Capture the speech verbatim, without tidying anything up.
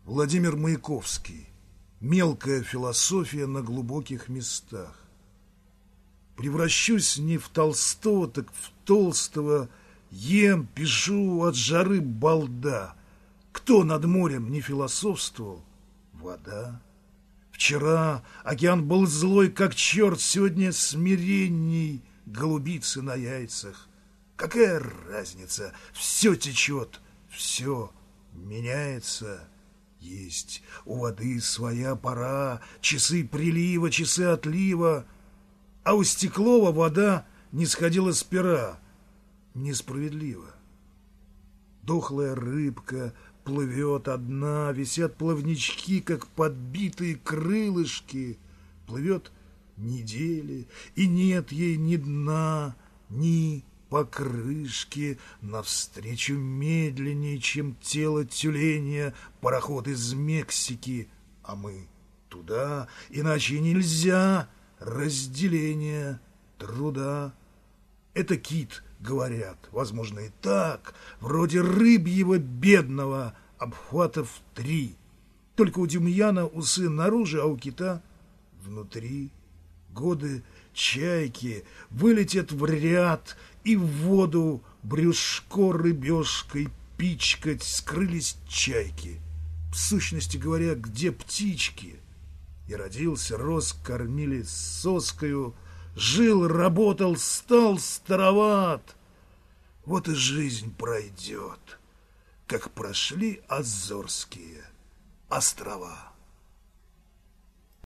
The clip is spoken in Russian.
Владимир Маяковский. Мелкая философия на глубоких местах. Превращусь не в Толстого, так в толстого. Ем, пишу от жары балда. Кто над морем не философствовал? Вода. Вчера океан был злой, как черт, сегодня смиренней голубицы на яйцах. Какая разница? Все течет, все меняется. Есть у воды своя пора, часы прилива, часы отлива. А у Стеклова вода не сходила с пера. Несправедливо. Дохлая рыбка плывет одна, висят плавнички, как подбитые крылышки. Плывет недели, и нет ей ни дна, ни покрышки. Навстречу медленнее, чем тело тюленя, пароход из Мексики. А мы туда, иначе нельзя. Разделение труда. Это кит, говорят, возможно и так, вроде рыбьего бедного, обхватов три. Только у Демьяна усы наружу, а у кита внутри. Годы чайки вылетят в ряд, и в воду брюшко рыбешкой пичкать. Скрылись чайки. В сущности говоря, где птички? И родился, рос, кормили соскою, жил, работал, стал староват. Вот и жизнь пройдет, как прошли Азорские острова.